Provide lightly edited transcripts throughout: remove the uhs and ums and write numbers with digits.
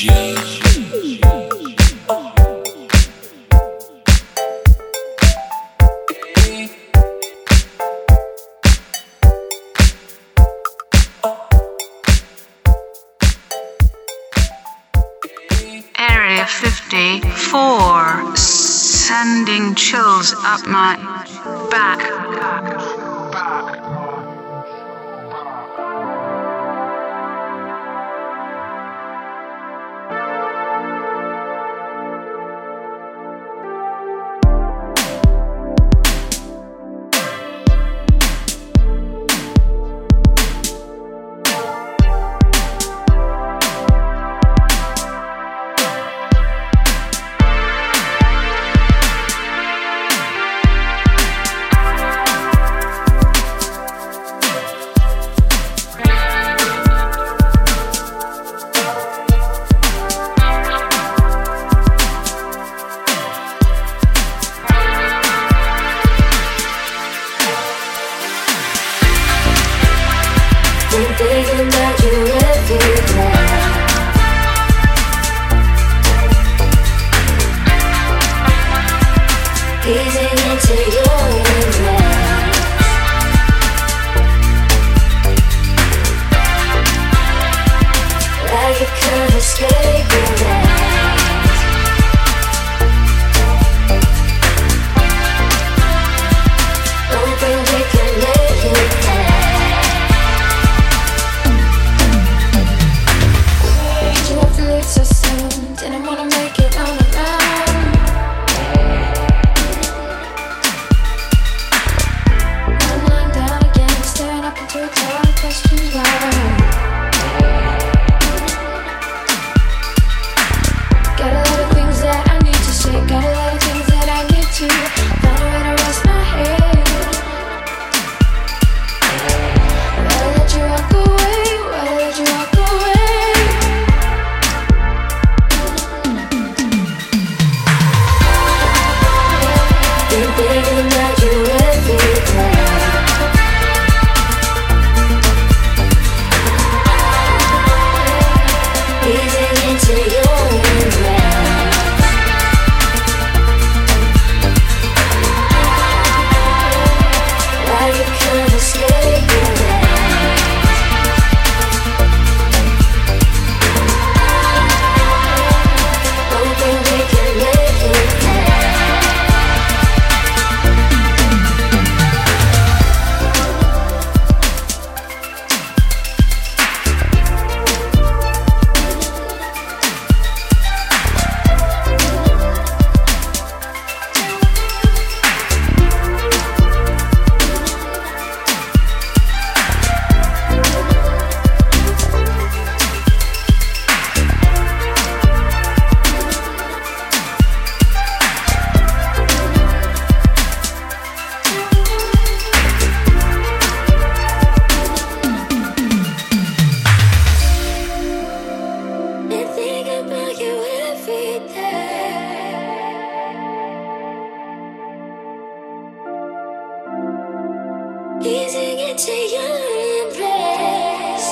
Area 54, sending chills up my back. Thinking about you every day. Easing into your embrace. Like you could escape your days. Hoping we can make it pay. So soon, didn't wanna make it on around. I'm lying down again, staring up into a cloud of questions. Got a lot of things that I need to say, got a lot of things that I need to find a way to rest my head. Why let you walk away? Why let you walk away? Thinking about you every day. Easing into your embrace. Why you can't escape your days. Hoping we can make it pay. Easing into your embrace.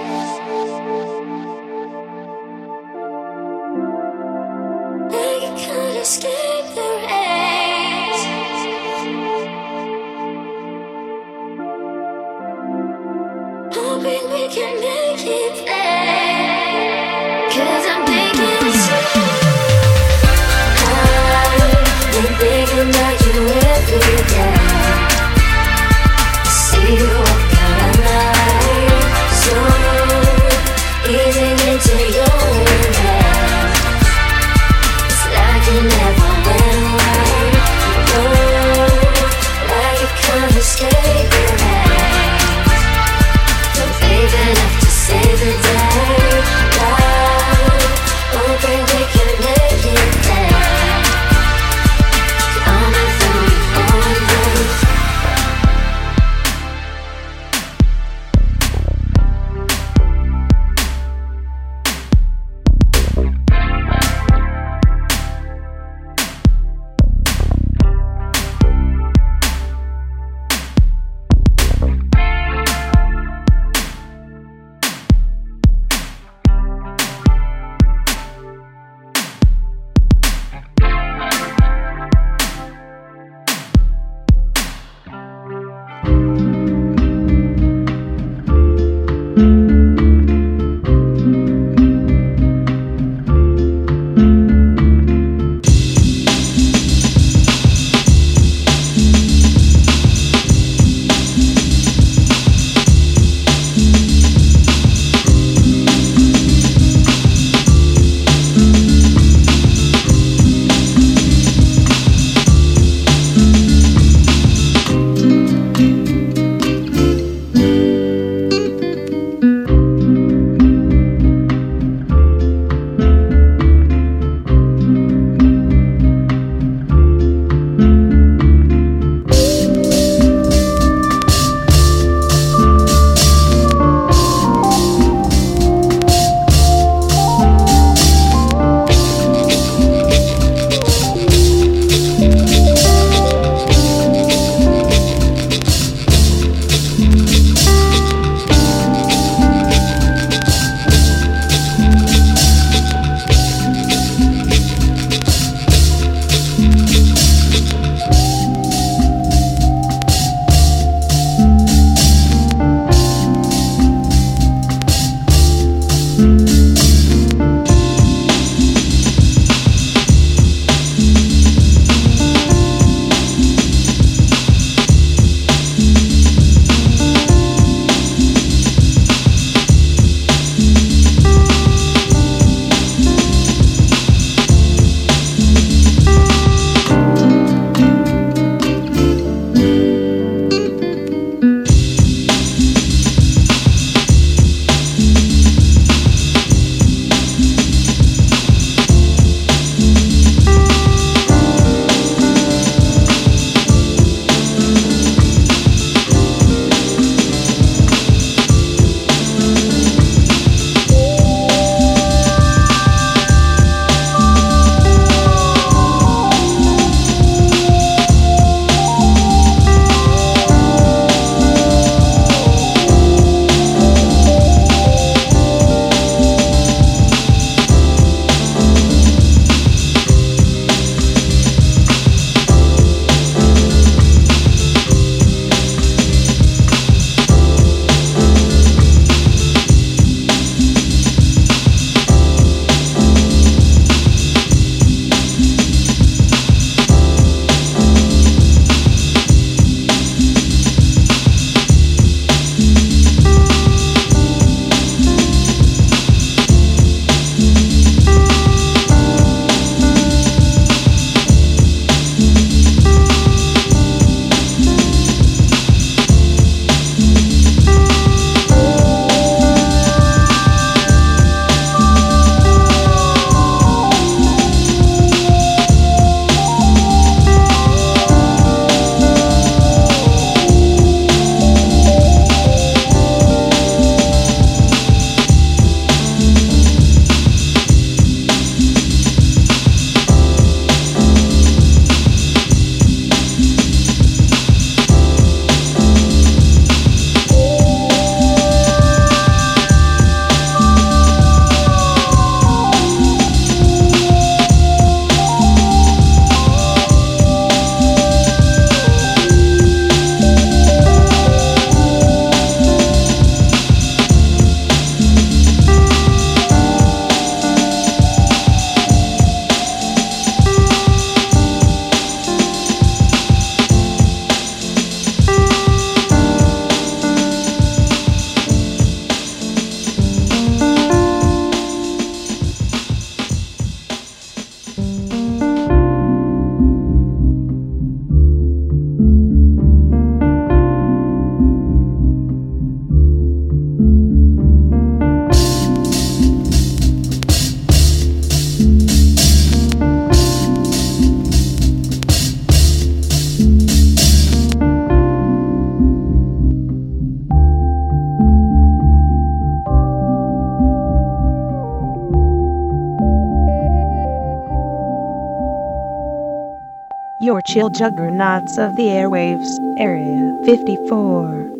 Now you can't escape the rays. Hoping we can make it play. 'Cause I'm thinking so. I've been thinking about you every day. You walk out at night, so easing into your embrace. It's like you never Your chill juggernauts of the airwaves, Area 54.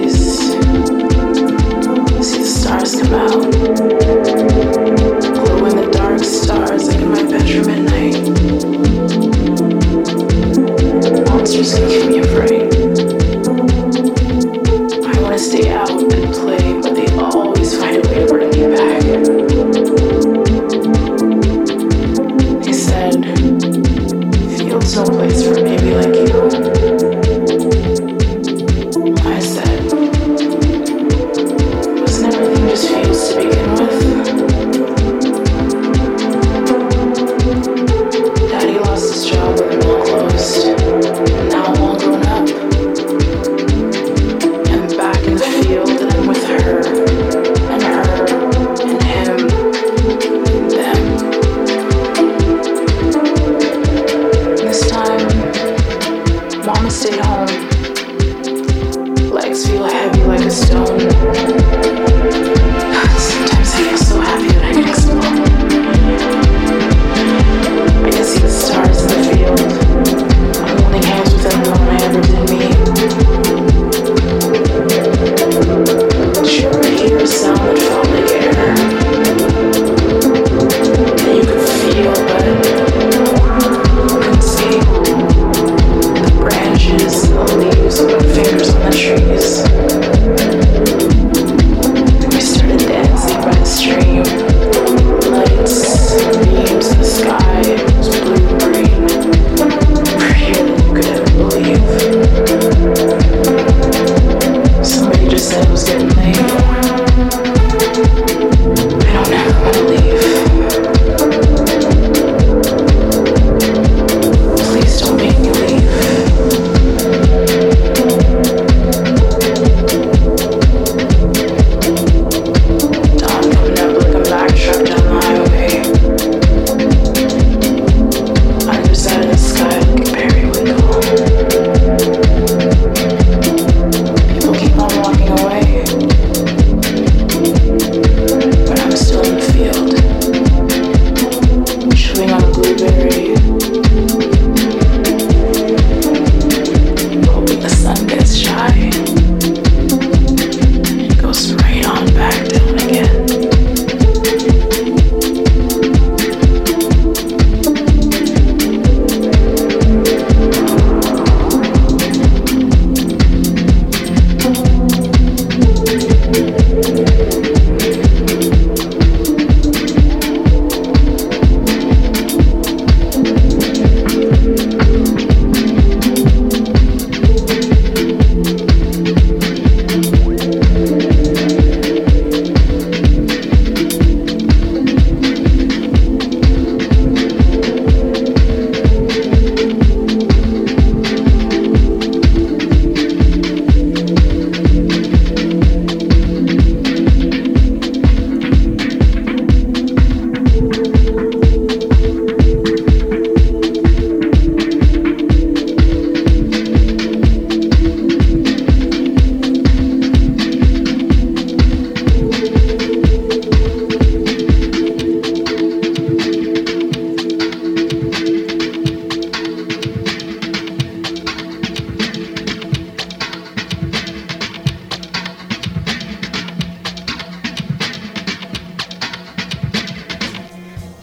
Glowing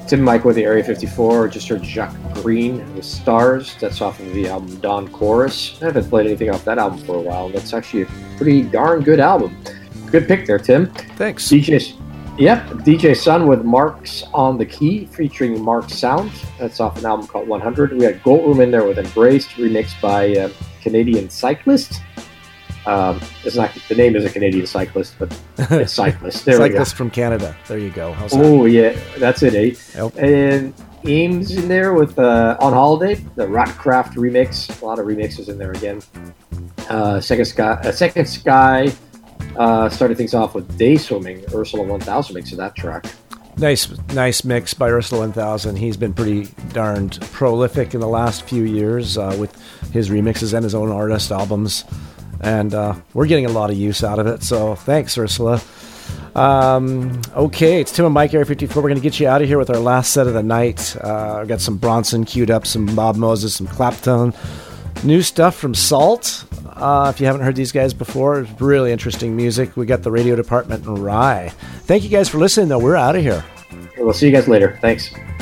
Tim Mike with the Area 54. Just heard Jacques Green with Stars. That's off of the album Dawn Chorus. I haven't played anything off that album for a while. That's actually a pretty darn good album. Good pick there, Tim. Thanks. DJ Sun with Marks on the Key, featuring Mark Sound. That's off an album called 100. We had Goat Room in there with Embraced, remixed by Canadian Cyclist. It's not, the name is a Canadian Cyclist, but it's Cyclist. There Cyclist from Canada. There you go. How's that? Oh, that? yeah. That's it, eh? Yep. And Ames in there with On Holiday, the Ratcraft remix. A lot of remixes in there again. Second Sky started things off with Day Swimming. Ursula 1000 mix of that track. Nice mix by Ursula 1000. He's been pretty darned prolific in the last few years with his remixes and his own artist albums. And we're getting a lot of use out of it. So thanks, Ursula. Okay, it's Tim and Mike, Area 54. We're going to get you out of here with our last set of the night. I've got some Bronson queued up, some Bob Moses, some Clapton. New stuff from Salt. If you haven't heard these guys before, it's really interesting music. We got the radio department and Rye. Thank you guys for listening, though. We're out of here. We'll see you guys later. Thanks.